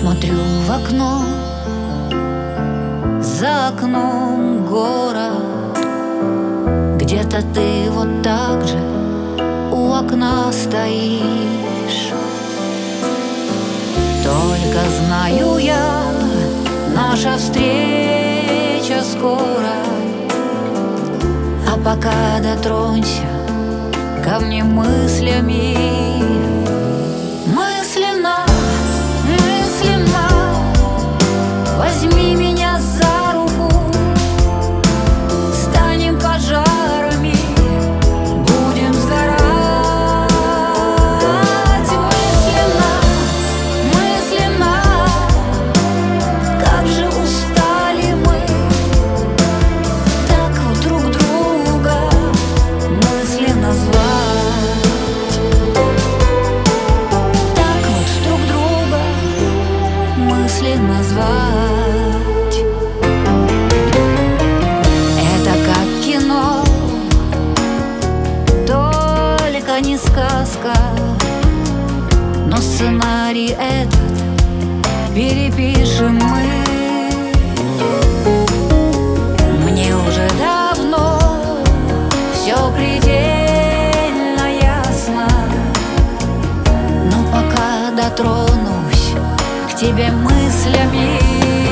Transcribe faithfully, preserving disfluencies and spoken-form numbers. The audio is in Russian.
Смотрю в окно, за окном город. Где-то ты вот так же у окна стоишь. Только знаю я, наша встреча скоро. А пока дотронься ко мне мыслями. Мысленно, мысленно возьми меня за руку. Станем пожарами, будем сгорать. Мысленно, мысленно, как же устали мы так вот друг друга мысленно звать. Так вот друг друга мысленно звать. Это как кино, только не сказка. Но сценарий этот перепишем мы. Мне уже давно все предельно ясно, но пока дотронусь к тебе мыслями.